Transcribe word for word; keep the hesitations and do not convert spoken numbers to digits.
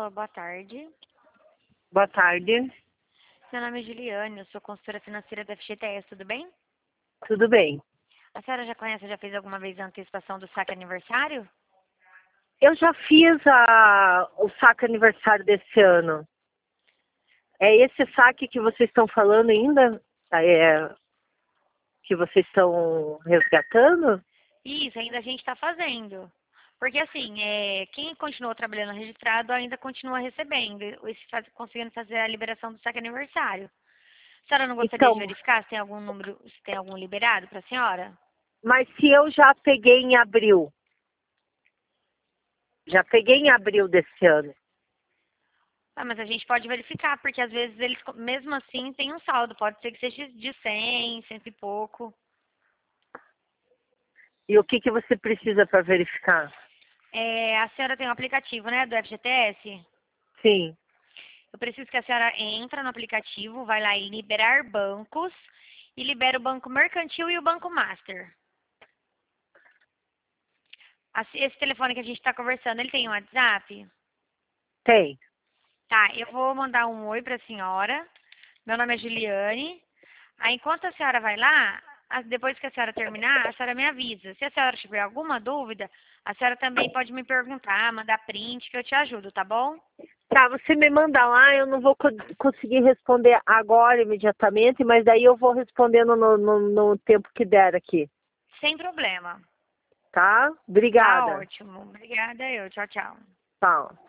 Alô, boa tarde. Boa tarde. Meu nome é Juliane, eu sou consultora financeira da F G T S, tudo bem? Tudo bem? A senhora já conhece, já fez alguma vez a antecipação do saque aniversário? Eu já fiz a, o saque aniversário desse ano. É esse saque que vocês estão falando ainda? É, que vocês estão resgatando? Isso, ainda a gente está fazendo. Porque assim, é, quem continuou trabalhando registrado ainda continua recebendo, esse faz- conseguindo fazer a liberação do saque aniversário. A senhora não gostaria de Então, verificar se tem algum número, se tem algum liberado para a senhora? mas se eu já peguei em abril, já peguei em abril desse ano. Ah, mas a gente pode verificar, porque às vezes eles, mesmo assim, tem um saldo. Pode ser que seja de cem, cento e pouco. E o que, que você precisa para verificar? É, a senhora tem um aplicativo, né, do F G T S? Sim. Eu preciso que a senhora entre no aplicativo, vai lá em liberar bancos e libera o banco mercantil e o banco master. Assim, esse telefone que a gente está conversando, ele tem um WhatsApp? Tem. Tá, eu vou mandar um oi para a senhora. Meu nome é Juliane. Aí, enquanto a senhora vai lá, a- depois que a senhora terminar, a senhora me avisa. Se a senhora tiver alguma dúvida, a senhora também pode me perguntar, mandar print, que eu te ajudo, tá bom? Tá, você me manda lá, eu não vou co- conseguir responder agora, imediatamente, mas daí eu vou respondendo no, no, no tempo que der aqui. Sem problema. Tá? Tá Obrigada. ótimo. Obrigada eu. Tchau, tchau. Tchau.